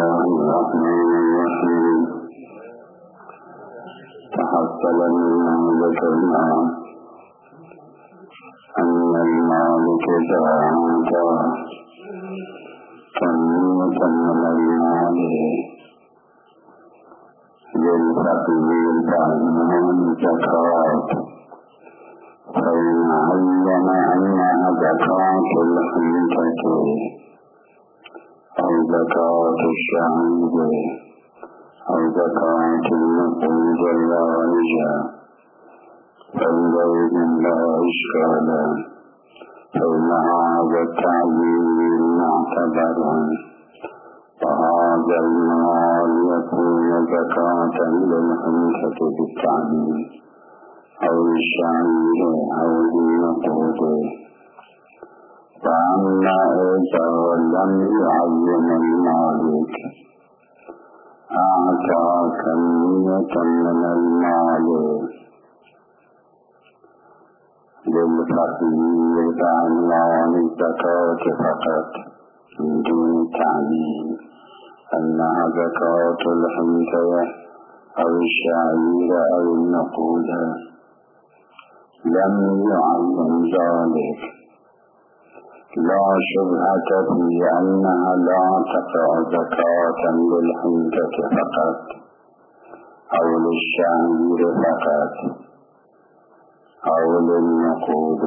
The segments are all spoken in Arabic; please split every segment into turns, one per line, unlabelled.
الله الرحمن الرحيم تحصل مما ذكرنا أن المالك تعالى كمية من المال للفقير بعد زكاة فإن علم أنها زكاة الحنطة أو زكاة الشعير أو زكاة النقود الراجع فإليه لا إشكال فإن هذا التعبير معتبر وهذا المال يكون زكاة للحنطة بالتعبير أو الشعير أو النقود. فأما إذا لم يعين المالك أعطى كمية من المال للفقير بعنوان الزكاة فقط من دون تعيين أنها زكاة الحنطة أو الشعير أو النقود، لم يعين ذلك، لا شبهة في أنها لا تقع زكاة للحنطة فقط أو للشعير فقط أو للنقود،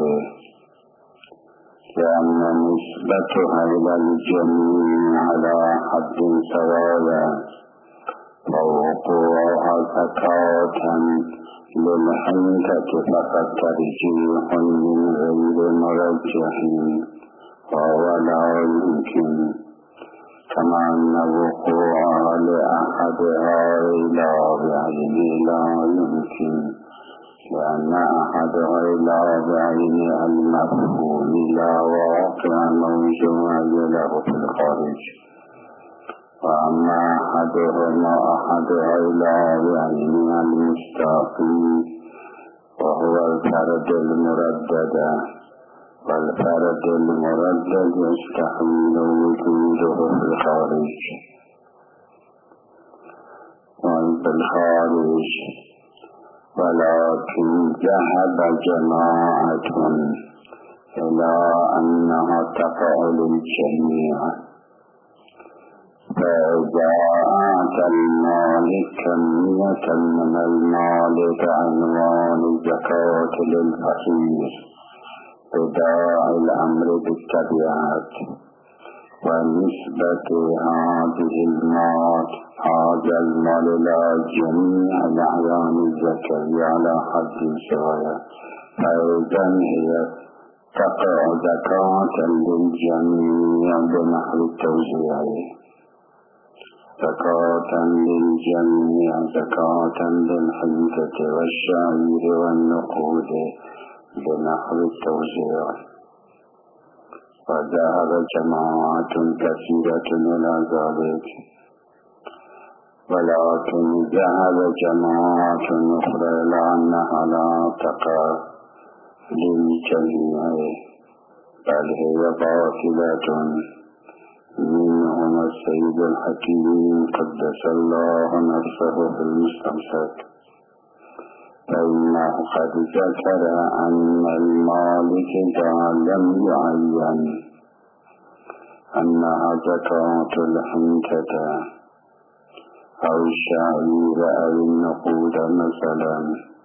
لأن نسبتها إلى الجميع على حد سواء، فوقوعها زكاة للحنطة فقط ترجيح من غير مرجح وهو لا يمكن، كما أن وقوعها لأحدها إلى بعين لا يمكن، لأن أحدها إلى بعين المفهوم لا واقع موجود له في الخارج، وأما أحدها إلى بعين المستقيم وهو الفرد المردد، والفرد المردد يستحيل وجوده في الخارج. وفي الخارج ولكن ذهب جماعة إلى أنها تقع للجميع، فإذا أعطى المالك كمية من المال بعنوان الزكاة للفقير بداع الأمر بالتبعات ونسبة هذا المال إلى جميع الأعيان الزكاة على حد سواء، فإذا هي تقع زكاة للجميع بنحو التوزيع، زكاة للجميع، زكاة للحنطة والشعير والنقود بنحو التوزيع. وذهب جماعة كثيرة إلى ذلك، ولكن ذهب جماعة أخرى إلى أنها لا تقع للجميع بل هي باطلة، منهم السيد الحكيم قدس الله نفسه في المستمسك، فإنه قد ذكر أن المالك إذا لم يعين أنها زكاة الحنطة أو الشعير أو النقود مثلا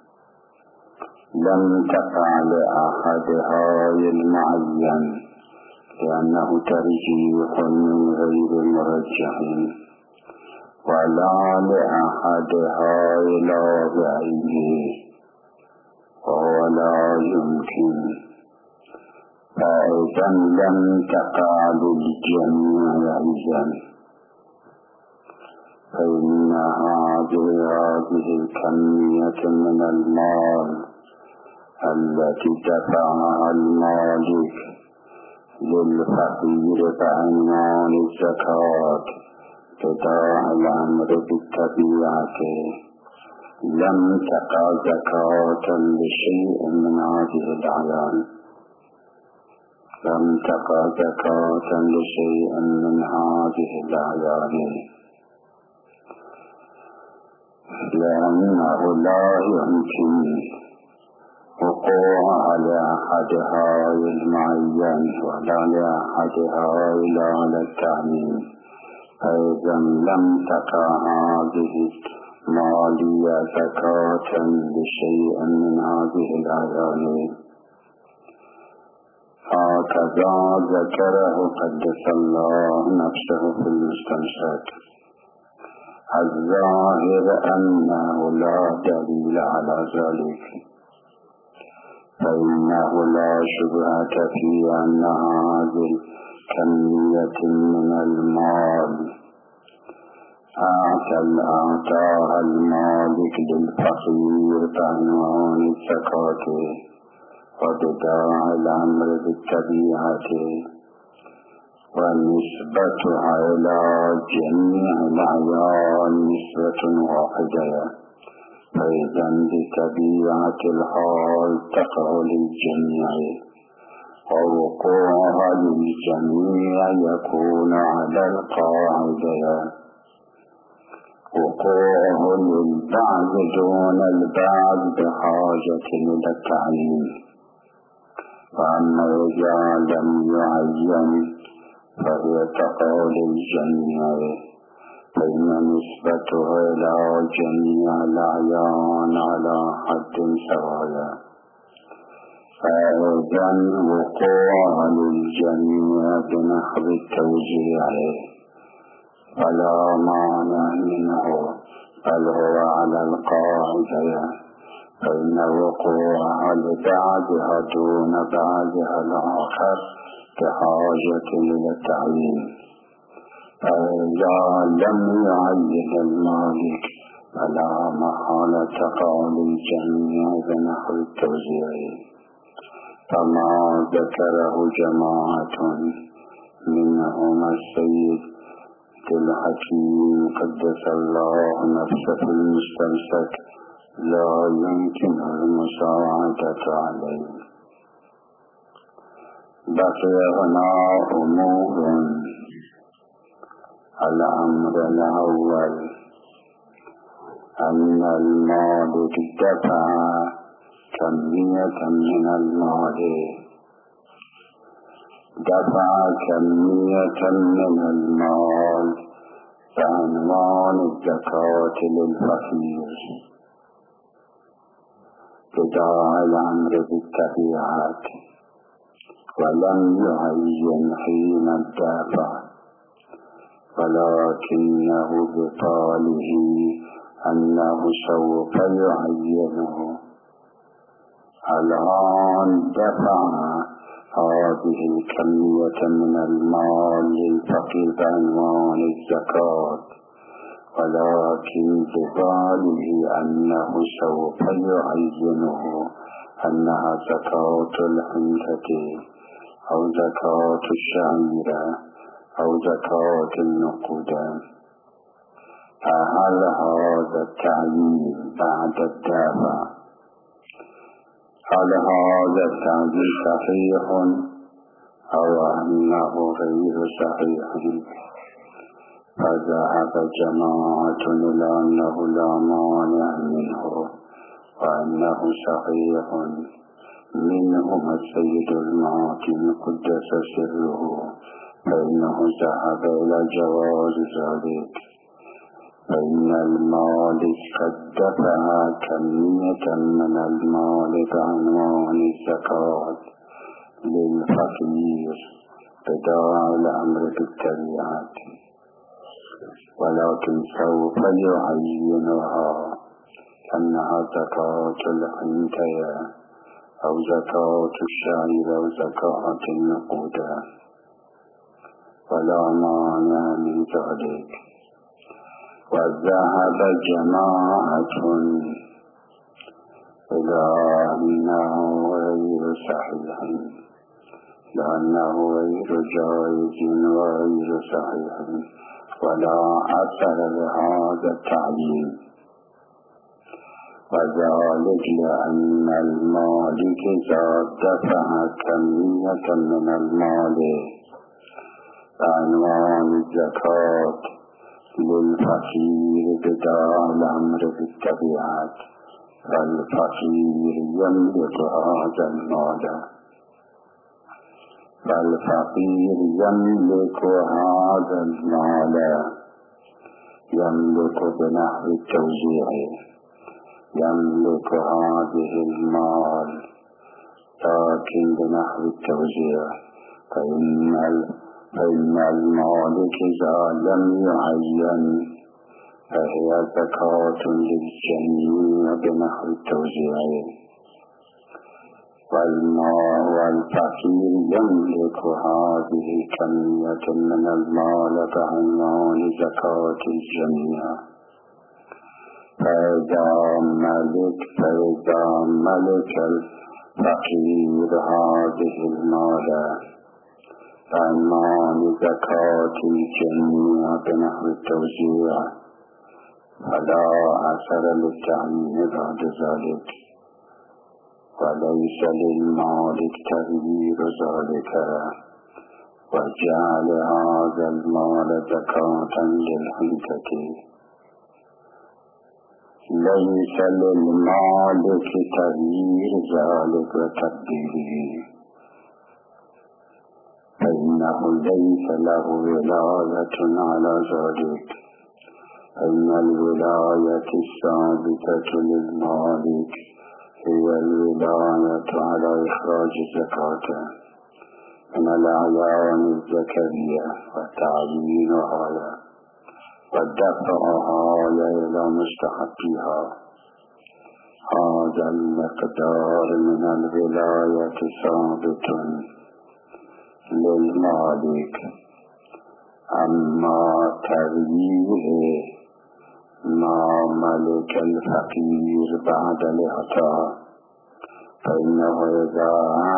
لم تقع لأحدها المعين، لأنه ترجيح من غير مرجح، ولا لأحدها إلى بعينه وهو لا يمكن، فإذا لم تقع للجميع إذن، فإن هذه الكمية من المال التي دفعها المالك للفقير بعنوان الزكاة بداع الأمر بالتبعات لم تقع زكاة لشيء من هذه الأعيان، لم تقع زكاة لشيء من هذه الأعيان لأنه لا يمكن وقوع على أحد هاي المعين ولا لأحدها إلا على التعميم. فإذا لم تقع هذه مالية زكاة لشيء من هذه الأعيان هكذا ذكره قدس الله نفسه في المستمسك. الظاهر أنه لا دليل على ذلك، فإنه لا شبهة في أن هذه كمية من المال أعطاها المالك للفقير بعنوان الزكاة وبداع الأمر بالتبيعة ونسبتها إلى جميع الأعيان نسبة واحدة، فإذا بطبيعة الحال تقع للجميع ووقوعها للجميع يكون على القاعدة، وقوعه للبعض دون البعض بحاجة إلى التعيين. وأما إذا لم يعين فهي تقع للجميع، فإن نسبته إلى جميع الأعيان على حد سواء، فإذا وقوعها للجميع بنحو التوزيع فلا معنى منه، بل هو على القاعدة، فإن وقوعها لبعضها دون بعضها الآخر بحاجة إلى التعيين. فإذا لم يعين المالك فلا محالة تقع للجميع بنحو التوزيع. فما ذكره جماعة منهم السيد الحكيم قدس الله نفسه المستمسك لا يمكن المساعدة عليه. بقي هنا أمور. الأمر الأول أن المالك دفع كمية من المال بعنوان الزكاة للفقير بداع الأمر بالتبيعات، ولم يعين حين الدافع، ولكنه بقاله أنه سوف يعينه. الآن دفع هذه الكمية من المال للفقير بعنوان الزكاة، ولكن بقاله أنه سوف يعينه أنها زكاة الحنطة أو زكاة الشعير أو زكاة النقود. فهل هذا التعيين بعد الدافع؟ هل هذا التعيين صحيح أو أنه غير صحيح؟ فذهب جماعة إلى أنه لا مانع منه وأنه صحيح، منهم السيد المعاكم قدس سره، فإنه ذهب إلى جواز ذلك، فإن المالك قد دفع كمية من المال بعنوان الزكاة للفقير بداع الأمر بالتبيعات، ولكن سوف يعينها أنها زكاة الحنطة أو زكاة الشعير أو زكاة النقود، ولا مانع من ذلك. وذهب جماعة إلى أنه غير صحيح، لأنه غير جائز وغير صحيح، ولا أثر لهذا التعيين، وذلك لأن المالك إذا دفع كمية من المال بعنوان الزكاة للفقير والفقير بداع الأمر بالتبعات فالفقير يملك هذا المال فالفقير يملك هذا المال يملك بنحو التوزيع يملك هذه المال لكن بنحو التوزيع فإن المالك إذا لم يعين فهي زكاة للجميع بنحو التوزيع والفقير يملك هذه كمية من المال بعنوان زكاة الجميع فإذا ملك الفقير هذه المال بعنوان زكاة الجميع بنحو التوزيع فلا أثر للتعيين بعد ذلك وليس للمالك تغيير ذلك وجعل هذا المال زكاة للحنكة ليس للمالك تغيير ذلك وتبديله فإنه ليس له ولاية على ذلك إن الولاية الثابتة للمالك هي الولاية على إخراج الزكاة من الأعيان الزكرية وتعيينها ودفعها إلى مستحقها هذا المقدار من الولاية ثابت للمالك أما تغيير ما ملك الفقير بعد الإعطاء فإنه إذا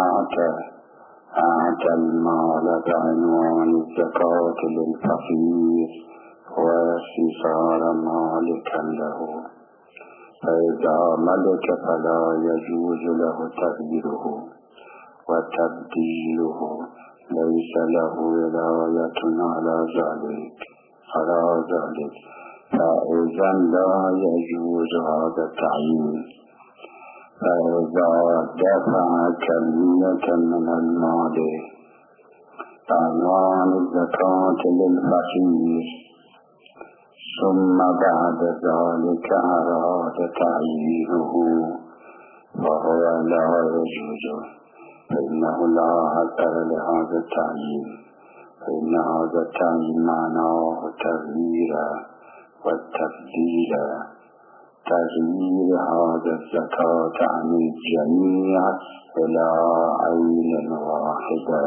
أعطى المال بعنوان الزكاة للفقير وصار مالكا له فإذا ملك فلا يجوز له تغييره وتبديله ليس له ولاية على ذلك فإذا لا يجوز هذا التعيين فإذا دفع كمية من المال بعنوان الزكاة للفقير ثم بعد ذلك أراد تعيينه فهو لا يجوز فإنه لا أثر لهذا التعيين فإن هذا التعيين معناه تغيير والتبديل تغيير هذا الزكاة عن الجميع إلى عين واحدة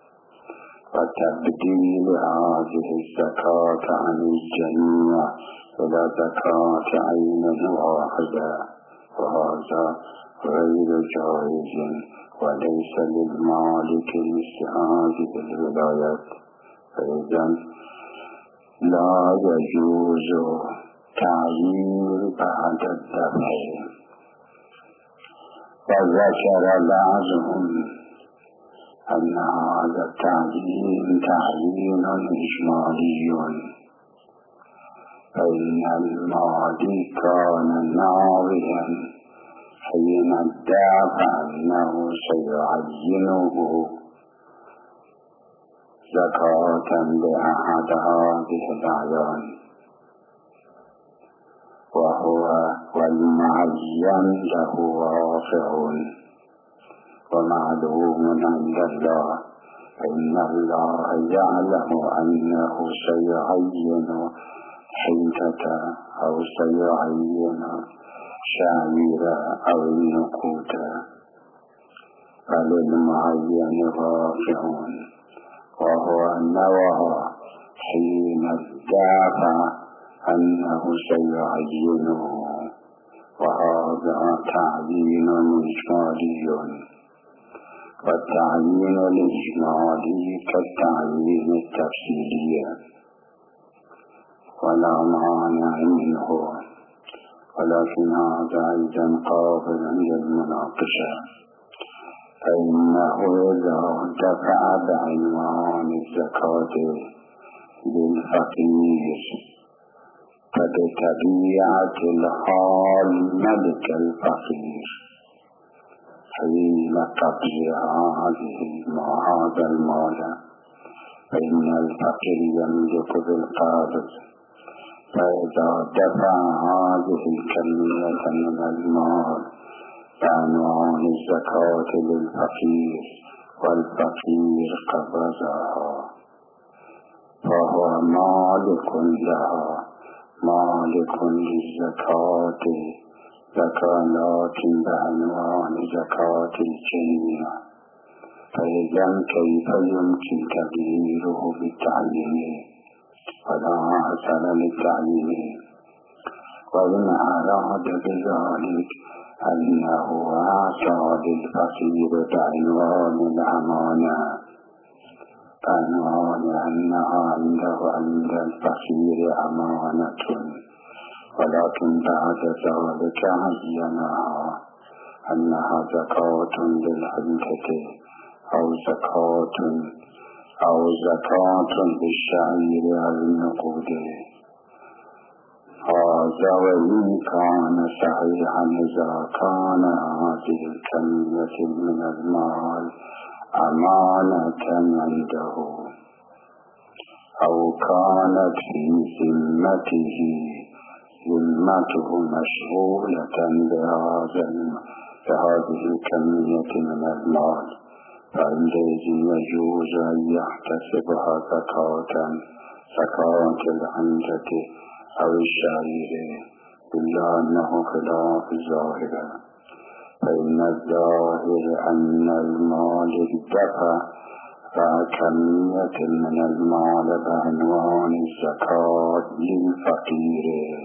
وتبديل هذه الزكاة عن الجميع إلى زكاة عين واحدة وهذا غير جائز وليس للمالك مثل هذه الولايات فإذا لا يجوز تعيين بعد الدفع وذكر بعضهم أن هذا التعيين تعيين إجمالي فإن المالك كان ناويا حين ادعى أنه سيعينه زكاة لأحد هذه الأعيان وهو والمعين له واقع ومعلوم عند الله إن الله يعلم أنه سيعين حنطة أو سيعين شعيرا أو النقود فللمعين واقع وهو النوى حين ادعى أنه سيعينه وهذا تعيين إجمالي والتعيين الإجمالي كالتعيين التفصيلي ولا مانع منه ولكن هذا أيضا قابل للمناقشة فإنه إذا دفع بعنوان الزكاة للفقير بطبيعة الحال ملك الفقير حين قبض هذا المال، فإن الفقير يملك بالقابض، فإذا دفع هذه الكمية من المال بعنوان الزكاة للفقير والفقير قبضها فهو مالك لها مالك للزكاة زكاة بعنوان زكاة الجنية. فإذا كيف يمكن تغييره بالتعليم؟ ولا أثر للتعليم. وإن أراد بذلك أنه أعطى للفقير بعنوان الأمانة، بعنوان أنها عنده عند الفقير أمانة، ولكن بعد ذلك عينها أنها زكاة للحنطة أو زكاة بالشعير النقود. هذا وإن كان صحيحا إذا كان هذه الكمية من المال أمانة عنده أو كانت في ذمته مشغولة بهذه الكمية من المال، فعندئذ يجوز أن يحتسبها زكاة العنزة أو الشعير، إلا أنه خلاف الظاهر، فإن الظاهر أن المال دفع كمية من المال بعنوان الزكاة للفقير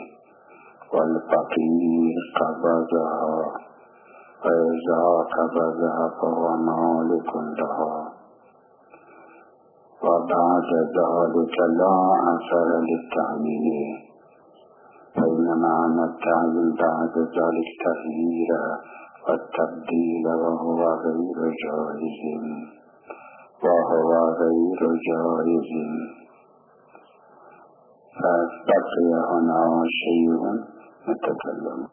والفقير قبضها، فإذا قبضها فهو مالك لها. وبعد ذلك لا أثر للتعليم، فإن معنى التعليم بعد ذلك تغيير والتبديل وهو غير جائز. فبقي هنا شيء نتكلم